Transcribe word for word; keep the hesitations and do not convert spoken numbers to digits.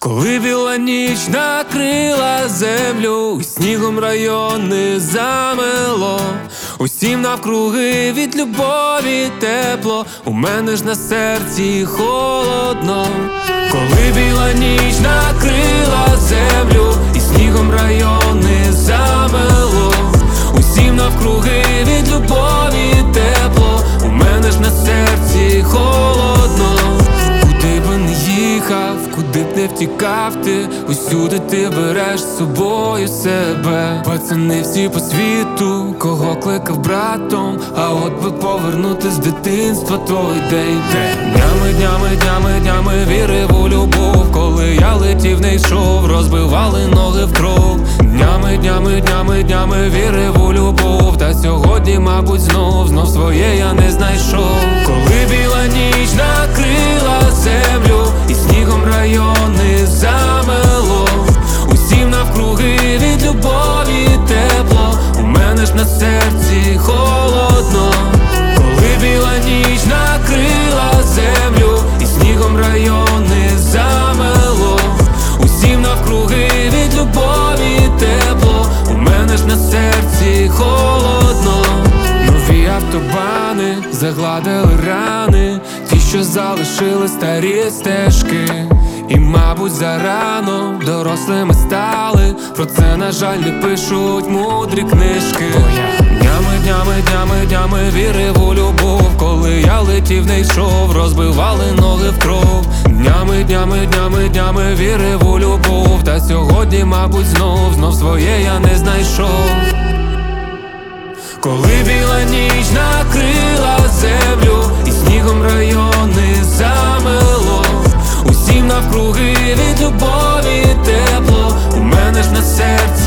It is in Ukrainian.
Коли біла ніч накрила землю, і снігом райони замело, усім навкруги від любові тепло, у мене ж на серці холодно. Коли біла ніч накрила землю, і снігом райони замело, усім навкруги від любові тепло, у мене ж на серці холодно. Куди би не їхав, куди б не втікав ти, усюди ти береш з собою себе. Пацани всі по світу, кого кликав братом, а от би повернути з дитинства той день. Днями, днями, днями, днями вірив у любов, коли я летів, не йшов, розбивали ноги в кров. Днями, днями, днями, днями вірив у любов, та сьогодні, мабуть, знов, знов своє я не знайшов. Коли біла ніч накрила землю, і снігом райони замело, усім навкруги від любові тепло, у мене ж на серці холодно. Коли біла ніч накрила землю, і снігом райони замело, усім навкруги від любові тепло, у мене ж на серці холодно. Нові автобани загладили рани, ті, що залишили старі стежки. І, мабуть, зарано дорослими стали, про це, на жаль, не пишуть мудрі книжки. Днями, днями, днями, днями вірив у любов, коли я летів, не йшов, розбивали ноги в кров. Днями, днями, днями, днями вірив у любов, та сьогодні, мабуть, знов, знов своє я не знайшов. Коли біла ніч накрила землю, і снігом райони замело, усім навкруги від любові тепло, у мене ж на серці